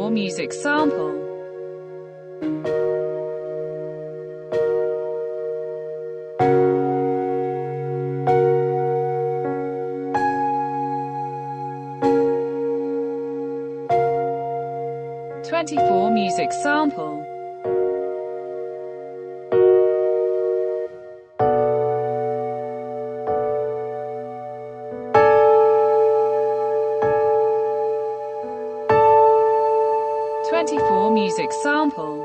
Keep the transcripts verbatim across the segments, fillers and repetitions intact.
twenty-four music sample. twenty-four music sample. twenty-four music sample.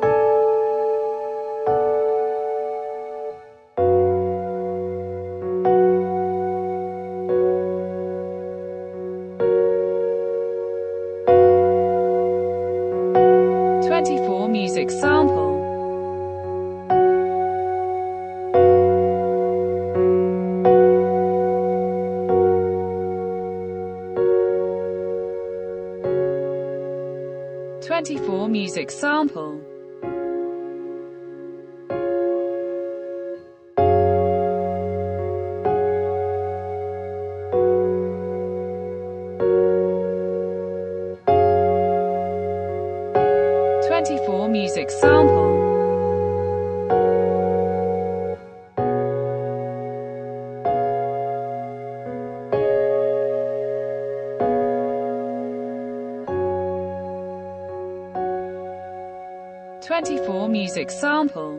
twenty-four music sample. twenty-four music sample. twenty-four music sample. twenty-four music sample.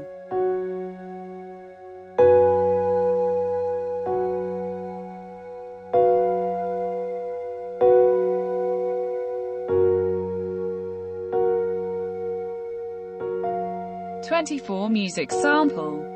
twenty-four music sample.